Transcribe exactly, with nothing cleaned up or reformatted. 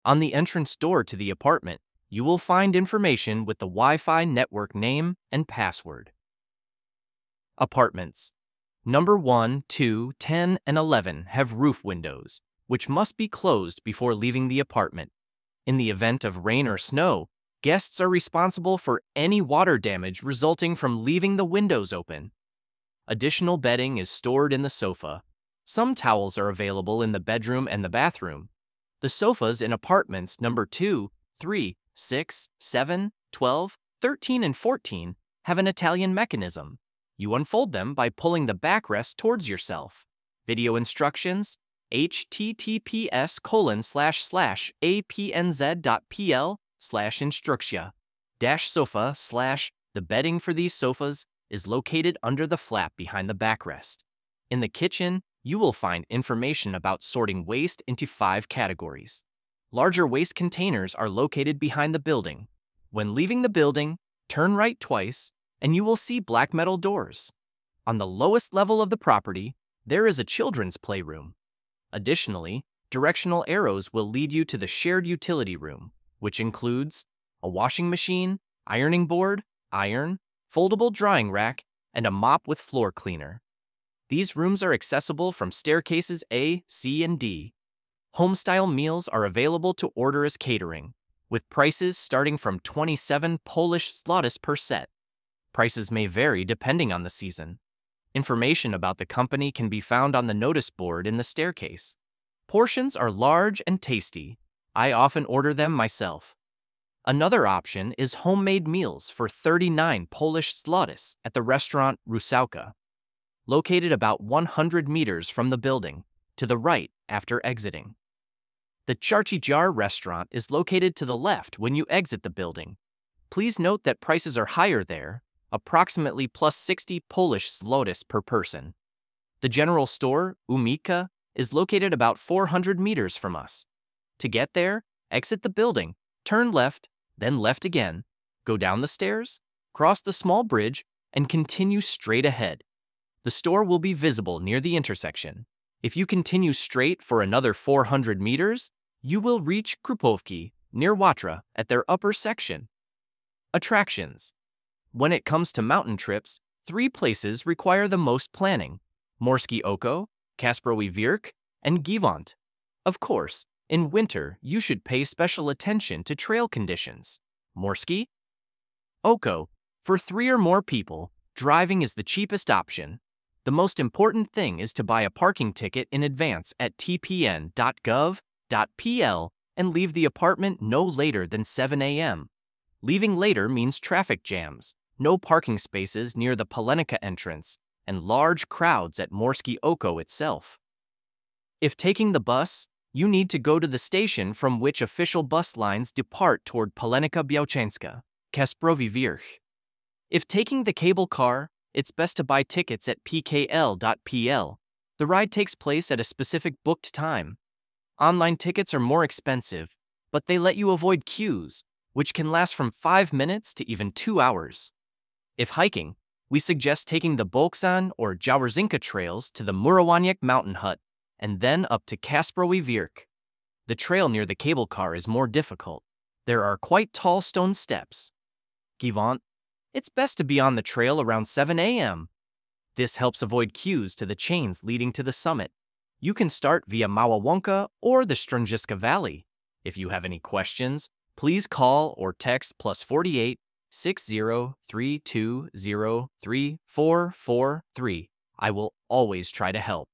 On the entrance door to the apartment, you will find information with the Wi-Fi network name and password. Apartments. Number one, two, ten, and eleven have roof windows, which must be closed before leaving the apartment. In the event of rain or snow, guests are responsible for any water damage resulting from leaving the windows open. Additional bedding is stored in the sofa. Some towels are available in the bedroom and the bathroom. The sofas in apartments number two, three, six, seven, twelve, thirteen, and fourteen have an Italian mechanism. You unfold them by pulling the backrest towards yourself. Video instructions: https colon slash slash apnz.pl slash instructia dash sofa slash. The bedding for these sofas is located under the flap behind the backrest. In the kitchen, you will find information about sorting waste into five categories. Larger waste containers are located behind the building. When leaving the building, turn right twice, and you will see black metal doors. On the lowest level of the property, there is a children's playroom. Additionally, directional arrows will lead you to the shared utility room, which includes a washing machine, ironing board, iron, foldable drying rack, and a mop with floor cleaner. These rooms are accessible from staircases A, C, and D. Home-style meals are available to order as catering, with prices starting from twenty-seven Polish zlotys per set. Prices may vary depending on the season. Information about the company can be found on the notice board in the staircase. Portions are large and tasty. I often order them myself. Another option is homemade meals for thirty-nine Polish zlotys at the restaurant Rusałka, located about one hundred meters from the building, to the right after exiting. The Charci Jar restaurant is located to the left when you exit the building. Please note that prices are higher there, approximately plus sixty Polish zlotys per person. The general store, Umika, is located about four hundred meters from us. To get there, exit the building, turn left, then left again, go down the stairs, cross the small bridge, and continue straight ahead. The store will be visible near the intersection. If you continue straight for another four hundred meters, you will reach Krupówki, near Watra, at their upper section. Attractions. When it comes to mountain trips, three places require the most planning: Morskie Oko, Kasprowy Wierch, and Giewont. Of course, in winter, you should pay special attention to trail conditions. Morskie Oko. For three or more people, driving is the cheapest option. The most important thing is to buy a parking ticket in advance at t p n dot gov dot p l and leave the apartment no later than seven a m Leaving later means traffic jams, no parking spaces near the Palenica entrance, and large crowds at Morskie Oko itself. If taking the bus, you need to go to the station from which official bus lines depart toward Palenica Białczańska, Kasprowy Wierch. If taking the cable car, it's best to buy tickets at p k l dot p l. The ride takes place at a specific booked time. Online tickets are more expensive, but they let you avoid queues, which can last from five minutes to even two hours. If hiking, we suggest taking the Bolksan or Jaworzinka trails to the Murawaniak mountain hut and then up to Kasprowy Wierch. The trail near the cable car is more difficult. There are quite tall stone steps. Giewont. It's best to be on the trail around seven a m This helps avoid queues to the chains leading to the summit. You can start via Mała Łąka or the Strążyska Valley. If you have any questions, please call or text plus forty-eight, six zero, three two zero, three four four three. I will always try to help.